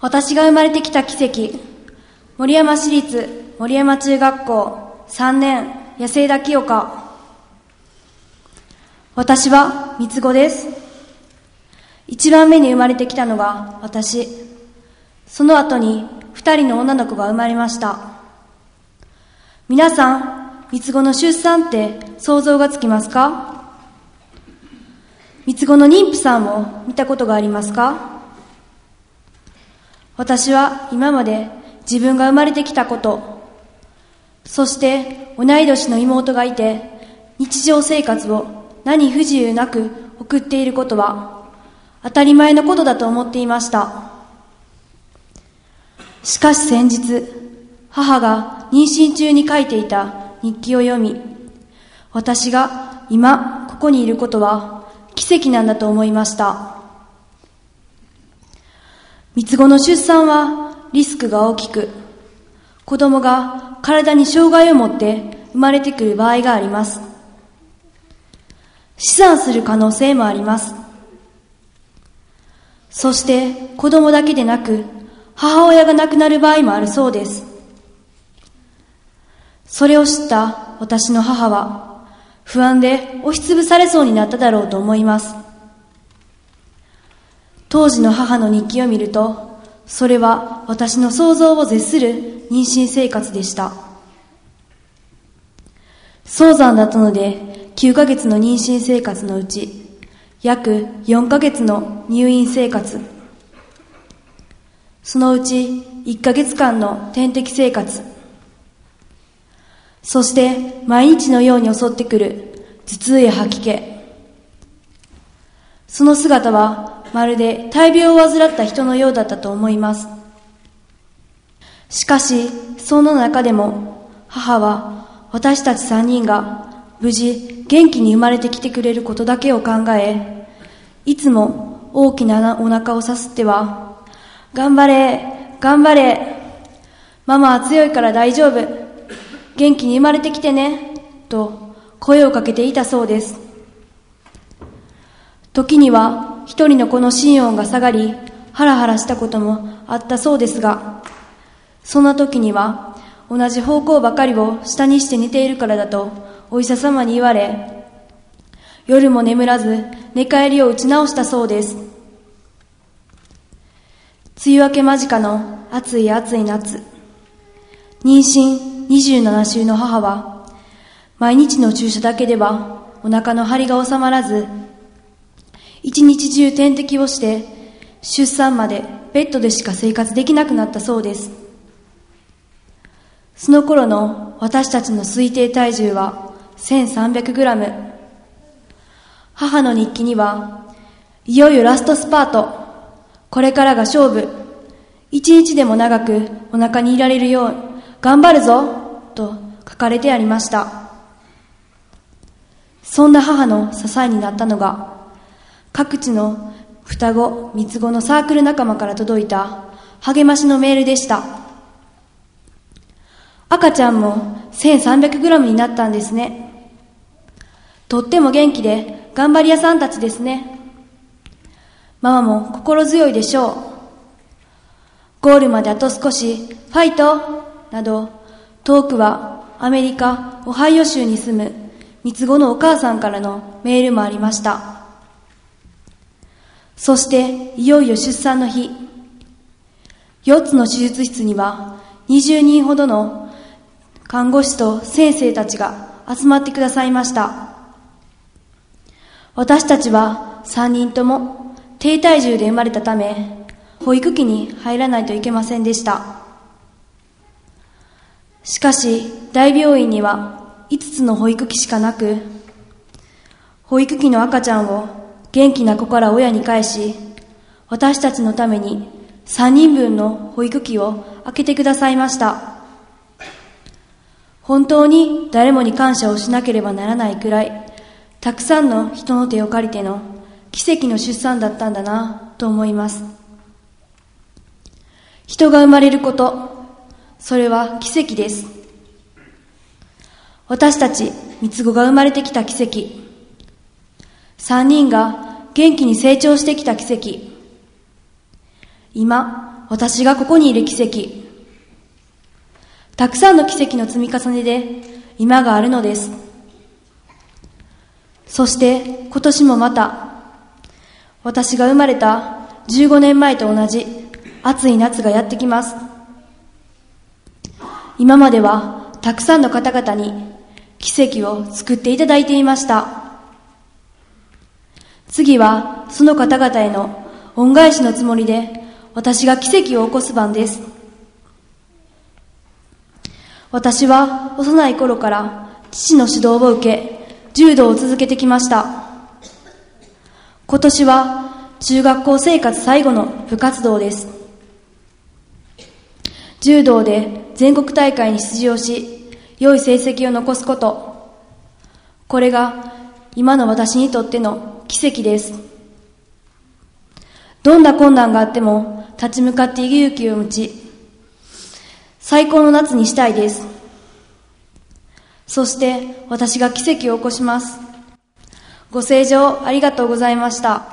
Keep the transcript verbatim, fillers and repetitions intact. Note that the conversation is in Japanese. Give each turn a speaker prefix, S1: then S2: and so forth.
S1: 私が生まれてきた奇跡。森山市立森山中学校さんねん野生田清香。私は三つ子です。一番目に生まれてきたのが私。その後に二人の女の子が生まれました。皆さん、三つ子の出産って想像がつきますか？三つ子の妊婦さんを見たことがありますか？私は今まで自分が生まれてきたこと、そして同い年の妹がいて日常生活を何不自由なく送っていることは当たり前のことだと思っていました。しかし先日、母が妊娠中に書いていた日記を読み、私が今ここにいることは奇跡なんだと思いました。三つ子の出産はリスクが大きく、子供が体に障害を持って生まれてくる場合があります。死産する可能性もあります。そして子供だけでなく母親が亡くなる場合もあるそうです。それを知った私の母は不安で押しつぶされそうになっただろうと思います。当時の母の日記を見ると、それは私の想像を絶する妊娠生活でした。早産だったのできゅうかげつの妊娠生活のうち約よんかげつの入院生活、そのうちいっかげつかんの点滴生活、そして毎日のように襲ってくる頭痛や吐き気、その姿はまるで大病を患った人のようだったと思います。しかしその中でも母は私たちさんにんが無事元気に生まれてきてくれることだけを考え、いつも大きなお腹をさすっては、頑張れ頑張れ、ママは強いから大丈夫、元気に生まれてきてねと声をかけていたそうです。時には一人の子の心音が下がりハラハラしたこともあったそうですが、そんな時には同じ方向ばかりを下にして寝ているからだとお医者様に言われ、夜も眠らず寝返りを打ち直したそうです。梅雨明け間近の暑い暑い夏、妊娠にじゅうなな週の母は毎日の注射だけではお腹の張りが収まらず、一日中点滴をして出産までベッドでしか生活できなくなったそうです。その頃の私たちの推定体重は せんさんびゃくグラム。 母の日記には、いよいよラストスパート、これからが勝負、一日でも長くお腹にいられるよう頑張るぞと書かれてありました。そんな母の支えになったのが、各地の双子、三つ子のサークル仲間から届いた励ましのメールでした。赤ちゃんも せんさんびゃくグラム になったんですね。とっても元気で頑張り屋さんたちですね。ママも心強いでしょう。ゴールまであと少しファイトなど、遠くはアメリカ・オハイオ州に住む三つ子のお母さんからのメールもありました。そしていよいよ出産の日、よっつの手術室にはにじゅうにんほどの看護師と先生たちが集まってくださいました。私たちはさんにんとも低体重で生まれたため、保育器に入らないといけませんでした。しかし大病院にはいつつの保育器しかなく、保育器の赤ちゃんを元気な子から親に返し、私たちのためにさんにんぶんの保育器を開けてくださいました。本当に誰もに感謝をしなければならないくらい、たくさんの人の手を借りての奇跡の出産だったんだなと思います。人が生まれること、それは奇跡です。私たち三つ子が生まれてきた奇跡、三人が元気に成長してきた奇跡、今私がここにいる奇跡。たくさんの奇跡の積み重ねで今があるのです。そして今年もまた私が生まれたじゅうごねんまえと同じ暑い夏がやってきます。今まではたくさんの方々に奇跡を作っていただいていました。次はその方々への恩返しのつもりで私が奇跡を起こす番です。私は幼い頃から父の指導を受け、柔道を続けてきました。今年は中学校生活最後の部活動です。柔道で全国大会に出場し、良い成績を残すこと。これが今の私にとっての奇跡です。どんな困難があっても立ち向かっていく勇気を持ち、最高の夏にしたいです。そして私が奇跡を起こします。ご清聴ありがとうございました。